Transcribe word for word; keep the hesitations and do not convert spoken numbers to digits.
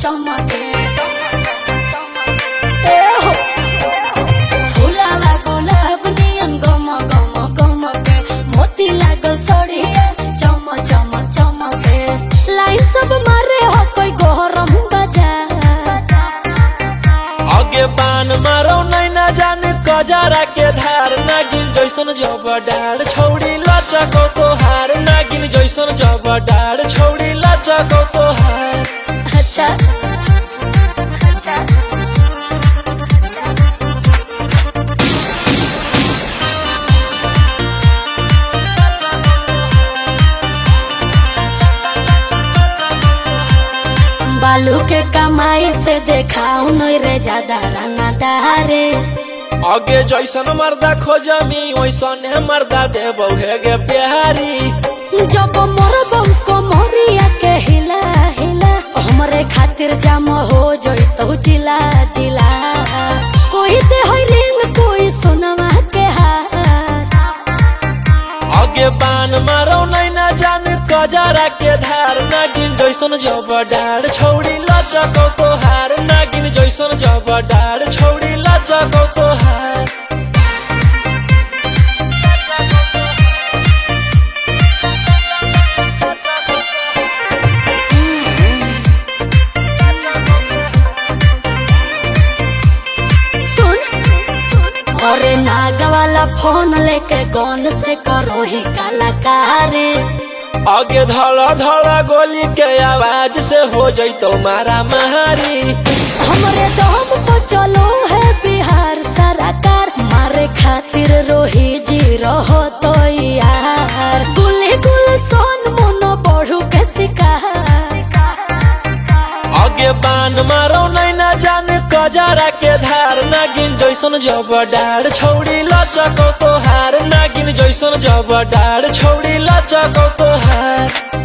चमके ए हो फुलावा गुलाब नियन गम गम गम के मोती लागल सड़िया चम चम चमके लाइन सब मारे हो कोई गरम बाजार आगे बान मारो नहीं ना जाने कजरा के धार नागिन जैसन जब डार छौड़ी लचको तोहार नागिन जैसन जब डार छौड़ी लचको तोहार। अच्छा बालू के कमाई से देखाऊ नहीं रे ज्यादा रंगदारे आगे जैसन मर्दा खोजमी वैसन मर्दा देबो हे गे प्यारी जब मोरबो को मोरिया के हिला हिला हमरे खातिर जाम हो जइतो जिला जिला कोई दे होई रिंग कोई सोनमा के हार आगे बान मारो नहीं ना जान कजरा के धार नागिन जैसन जब डार छौड़ी लचको तोहार नागिन जैसन जब डार छौड़ी लचको तोहार। अरे नाग वाला फोन लेके गन से करो ही कलाकारी आगे धड़ा धड़ा गोली के आवाज से हो जइतो मारा मारी हमरे दम तो चलो है बिहार सरकार मारे खातिर रोही जी रहो तो यार गुली गुल सोन मुनो बढ़ू के शिकार आगे बान मारो नहीं ना जान कजरा के धार नागिन जैसन जब डार छौड़ी लचको तोहार नागिन जैसन जब डार छौड़ी लचको तोहार।